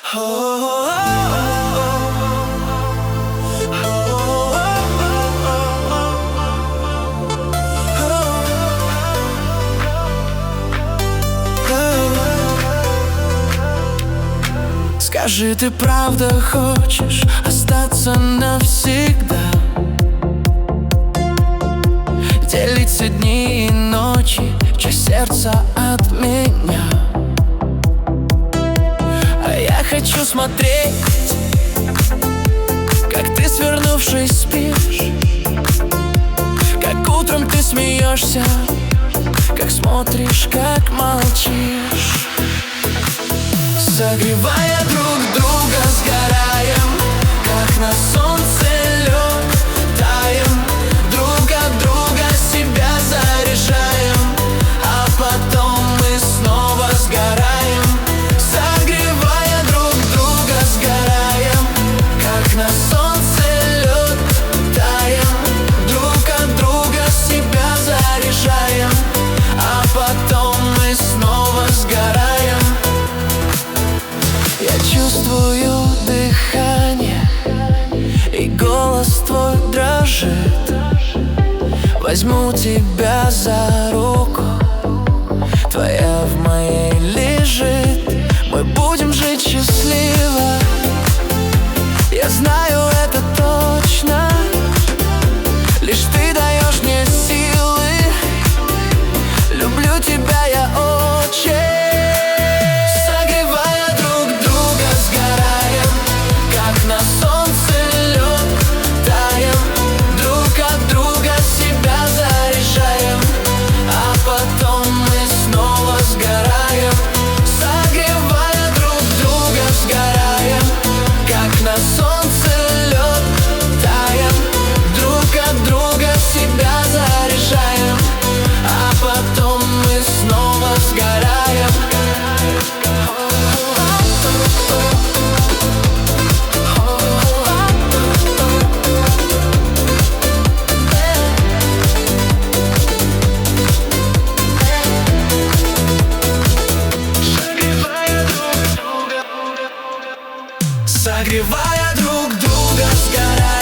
Скажи, ты правда хочешь остаться навсегда? Делиться дни и ночи, часть сердца от меня. А я хочу смотреть, как ты, свернувшись, спишь, как утром ты смеешься, как смотришь, как молчишь. Согревая друг друга, сгораем, как на солнце лед, таем, друг от друга себя заряжаем, а потом мы снова сгораем. Согревая друг друга, сгораем, как на солнце лед, таем, друг от друга себя заряжаем, а потом мы снова сгораем. Я чувствую дыхание, и голос твой дрожит. Возьму тебя за руку, твоя в моей лежит. Мы будем жить счастливо, я знаю это точно. Лишь ты даешь мне силы, люблю тебя я очень. На солнце лед, таем, друг от друга себя заряжаем, а потом мы снова сгораем. Согревая друг друга, сгораем, как на солнце лед, таем, друг от друга себя заряжаем, а потом мы снова сгораем. Согревая друг друга, сгораем.